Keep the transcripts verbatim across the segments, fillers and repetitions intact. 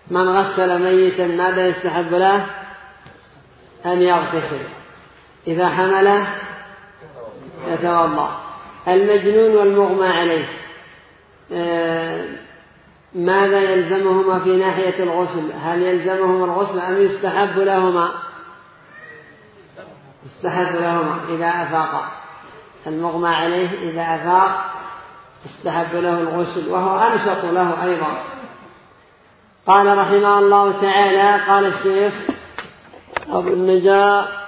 من غسل ميتا ماذا يستحب له؟ أن يغتسل. إذا حمله يتوضأ. المجنون والمغمى عليه ماذا يلزمهما في ناحية الغسل؟ هل يلزمهما الغسل أم يستحب لهما؟ يستحب لهما إذا أفاق. المغمى عليه إذا أفاق يستحب له الغسل، وهو أنشط له أيضا. قال رحمه الله تعالى: قال الشيخ أبو النجاء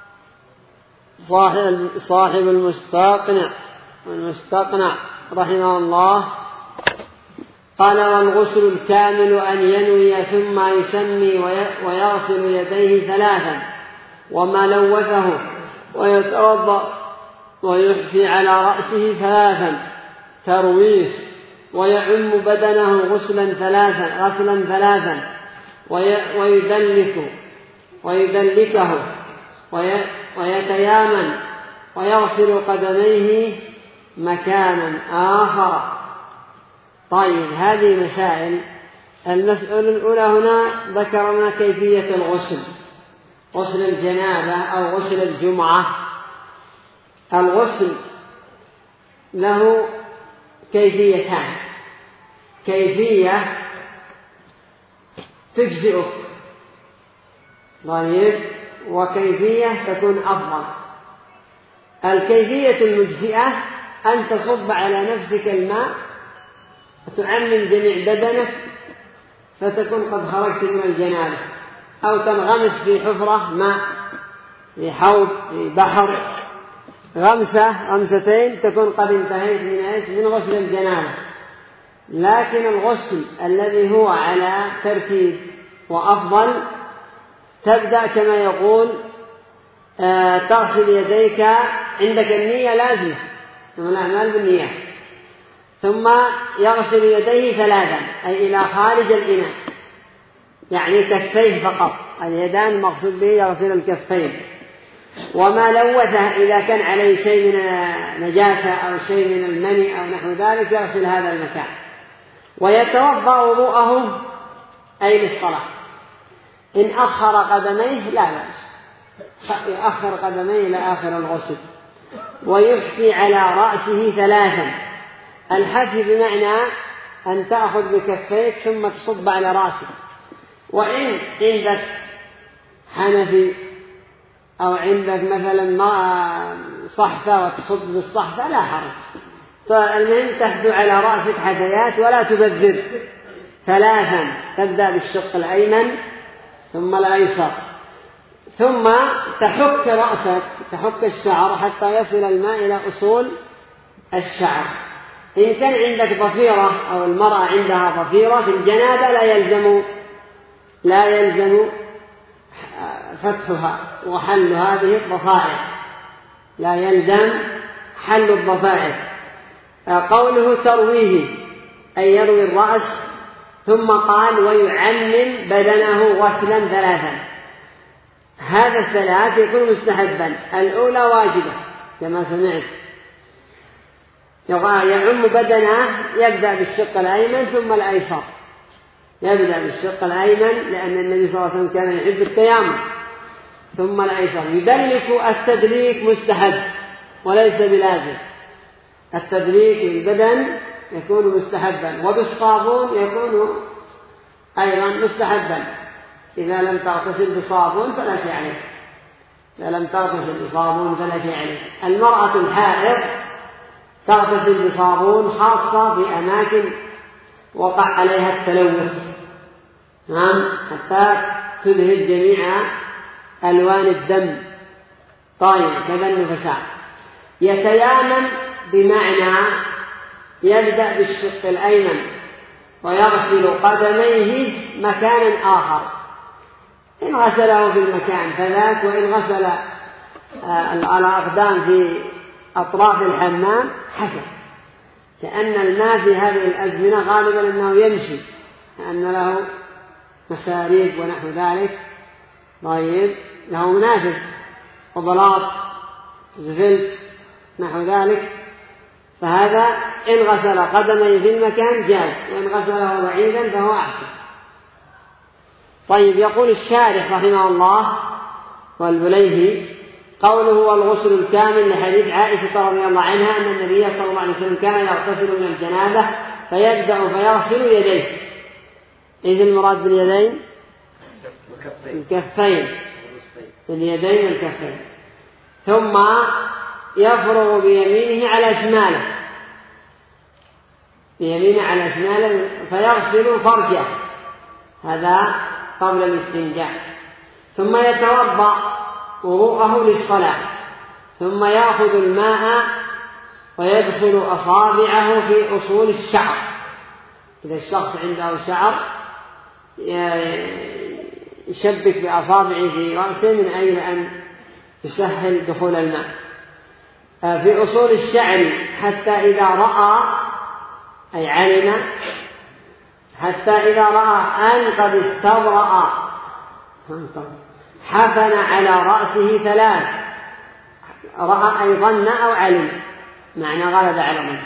صاحب, صاحب المستقنع والمستقنع رحمه الله، قال: والغسل الكامل أن ينوي ثم يسمي ويغسل يديه ثلاثا وما لوثه ويتوضأ ويحفي على رأسه ثلاثا ترويه ويعم بدنه غسلا ثلاثا غسلا ثلاثا ويدلك ويدلكه ويتيامن ويغسل قدميه مكانا آخر. طيب، هذه مسائل. المسألة الأولى هنا ذكرنا كيفية الغسل، غسل الجنابة أو غسل الجمعة. الغسل له كيفيتان: كيفية تجزئك، طيب، وكيفية تكون أفضل. الكيفية المجزئة أن تصب على نفسك الماء وتعمم جميع بدنك فتكون قد خرجت من الجنابة، أو تنغمس في حفرة ماء، في حوض، في بحر، غمسة غمستين تكون قد انتهيت من من غسل الجنابة. لكن الغسل الذي هو على ترتيب وأفضل تبدأ كما يقول آه تغسل يديك، عندك النية لازمة، ثم الأعمال بالنية، ثم يغسل يديه ثلاثا أي إلى خارج الإناء، يعني كفيه فقط، اليدان المقصود به يغسل الكفين. وما لوثه إذا كان عليه شيء من نجاسة أو شيء من المني أو نحو ذلك يغسل هذا المكان. ويتوضأ وضوءه أي للصلاة. إن أخر قدميه لا بأس، يؤخر قدميه إلى آخر الغسل. ويحفي على رأسه ثلاثا. الحفي بمعنى أن تأخذ بكفيك ثم تصب على رأسك. وإن عندك حنفي أو عندك مثلا ما صحفة وتصب بالصحفة لا حرج. فالمهم تحدو على رأسك حثيات ولا تبذر. ثلاثا، تبدأ بالشق الأيمن ثم الأيسر، ثم تحك رأسك، تحك الشعر حتى يصل الماء إلى أصول الشعر. إن كان عندك ضفيرة أو المرأة عندها ضفيرة في الجنابة لا يلزم لا يلزم فتحها وحل هذه الضفائر، لا يلزم حل الضفائر. قوله ترويه أي يروي الرأس، ثم قال ويعمم بدنه غسلا ثلاثا. هذا الثلاث يكون مستحبا. الأولى واجبة كما سمعت، يعم بدنه، يبدأ بالشق الأيمن ثم الأيسر. يبدأ بالشق الأيمن لأن النبي صلى الله عليه وسلم كان يحب التيامن، ثم الأيسر. يدلك التدليك مستحب وليس بلازم. التدليك البدن يكون مستحبا، وبالصابون يكون أيضا مستحبا إذا لم تغتسل بصابون فلا شيء عليه. إذا لم تغتسل بصابون فلا شيء عليه. المرأة الحائض تغتسل بصابون خاصة في أماكن وقع عليها التلوث، نعم، حتى تذهب جميع ألوان الدم. طيب، كذا النفساء. يتيامن بمعنى يبدأ بالشق الأيمن ويغسل قدميه مكانا آخر. إن غسله في المكان فذاك، وإن غسل على أقدام في أطراف الحمام حسن، لأن الماء في هذه الأزمنة غالبا أنه يمشي، لأن له مساريب ونحو ذلك. طيب، له منافس وبلاط زفلت نحو ذلك، فهذا إن غسل قدميه في المكان جاز، وإن غسله بعيدا فهو أحسن. طيب، يقول الشارح رحمه الله والبليهي: قوله والغسل الكامل لحديث عائشة رضي الله عنها أن النبي صلى الله عليه وسلم كان يغتسل من الجنابة فيبدأ فيغسل يديه. إذ المراد باليدين الكفين، اليدين الكفين، ثم يفرغ بيمينه على شماله، بيمينه على شماله فيغسل فرجه، هذا قبل الاستنجاء، ثم يتوضأ وضوءه للصلاة، ثم يأخذ الماء ويدخل أصابعه في أصول الشعر. إذا الشخص عنده شعر يشبك بأصابعه في رأسه من أجل أن يسهل دخول الماء في أصول الشعر، حتى إذا رأى، أي علم، حتى إذا رأى أن قد استبرأ حفن على رأسه ثلاث. رأى أي ظن أو علم، معنى غلب على ظن.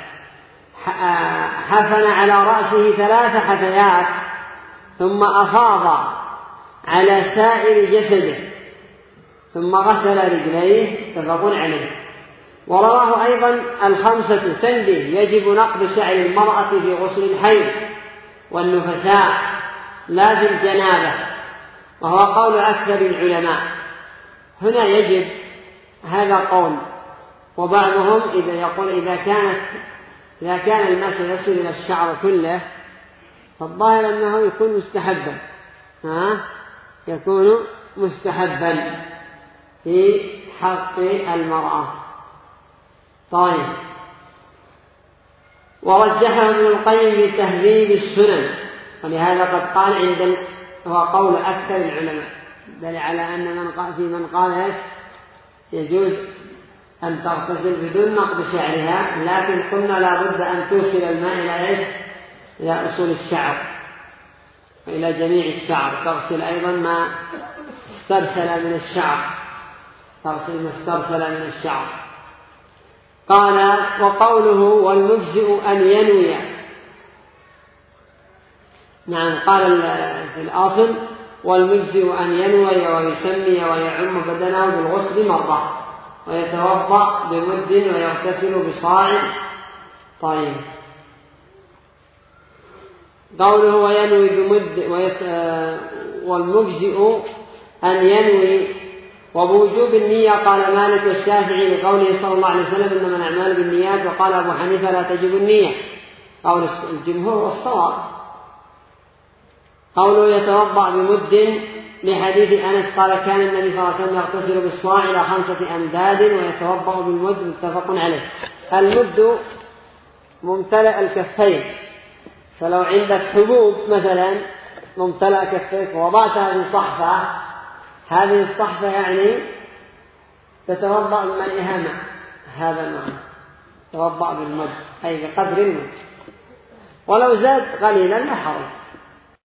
حفن على رأسه ثلاث حفيات، ثم أفاض على سائر جسده، ثم غسل رجليه، متفق عليه. ورواه أيضا الخمسة تنبه: يجب نقض شعر المرأة في غسل الحيض والنفساء لا في الجنابة، وهو قول أكثر العلماء. هنا يجب، هذا قول، وبعضهم إذا يقول إذا كانت إذا كان المسح يصل إلى الشعر كله فالظاهر أنه يكون مستحبا، ها يكون مستحبا في حق المرأة. طيب، ورجحه ابن القيم بتهذيب السنن، ولهذا قد قال عند هو قول أكثر العلماء، دل على أن من قال في من قال يجوز أن تغتسل بدون نقض شعرها، لكن قلنا لا بد أن توصل الماء إلى إيش؟ إلى أصول الشعر وإلى جميع الشعر، تغسل أيضا ما استرسل من الشعر، تغسل ما استرسل من الشعر. قال: وقوله والمجزئ أن ينوي، نعم، قال في الأصل والمجزئ أن ينوي ويسمي ويعم بدنه بالغسل مرة، ويتوضأ بمد ويغتسل بصاع. طيب، قوله وينوي بمد ويت... والمجزئ أن ينوي، وبوجوب النية قال مالك والشافعي لقوله صلى الله عليه وسلم إنما الأعمال بالنيات، وقال أبو حنيفة لا تجب النية، قول الجمهور والصواب. قوله يتوضأ بمد لحديث أنس قال كان النبي صلى الله عليه وسلم يغتسل بالصاع إلى خمسة أمداد ويتوضأ بالمد، متفق عليه. المد ممتلئ الكفين، فلو عندك حبوب مثلا ممتلئ كفيك ووضعت هذه الصحفة، هذه الصحفة يعني تتوضأ بملئها ماء، هذا المعنى، توضأ بالمد أي بقدر المد، ولو زاد قليلا لا حرج.